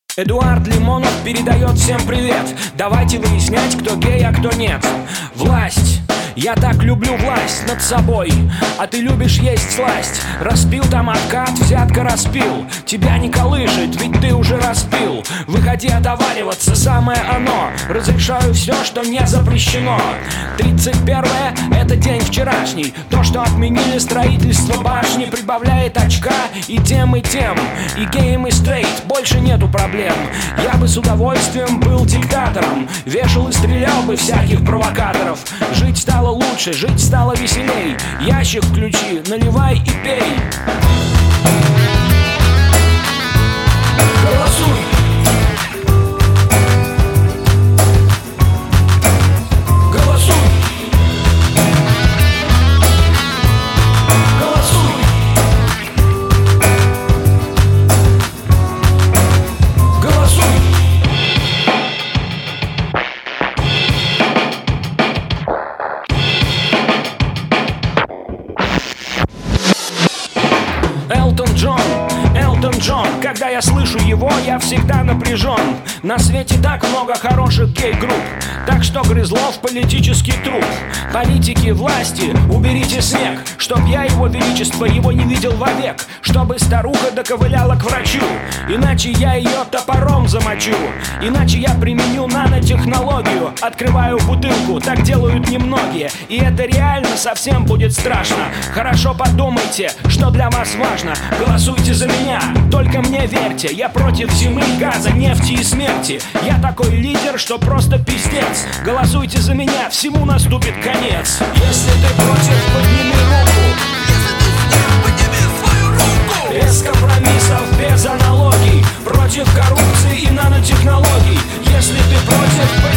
Эдуард Лимонов передает всем привет. Давайте выяснять, кто гей, а кто нет. Власть. Я так люблю власть над собой, а ты любишь есть сласть. Распил там откат, взятка распил. Тебя не колышет, ведь ты уже распил. Выходи отовариваться, самое оно. Разрешаю все, что не запрещено. 31-е — это день вчерашний. То, что отменили строительство башни, прибавляет очка и тем, и тем. И геем, и стрейт, больше нету проблем. Я бы с удовольствием был диктатором, вешал и стрелял бы всяких провокаторов. Жить стало лучше, жить стало веселей. Ящик включи, наливай и пей. Голосуй. Голосуй. Голосуй. Голосуй. Элтон Джон, когда я слышу его, я всегда напряжен. На свете так много хороших гей-групп, так что Грызлов — политический труп. Политики, власти, уберите снег, чтоб я, его величество, его не видел вовек. Чтобы старуха доковыляла к врачу, иначе я ее топором замочу. Иначе я применю нанотехнологию. Открываю бутылку, так делают немногие. И это реально совсем будет страшно. Хорошо подумайте, что для вас важно. Голосуйте за меня, только мне верьте. Я против зимы, газа, нефти и смерти. Я такой лидер, что просто пиздец. Голосуйте за меня, всему наступит конец. Если ты против, подними руку. Если ты с ним, подними свою руку. Без компромиссов, без аналогий, против коррупции и нанотехнологий. Если ты против,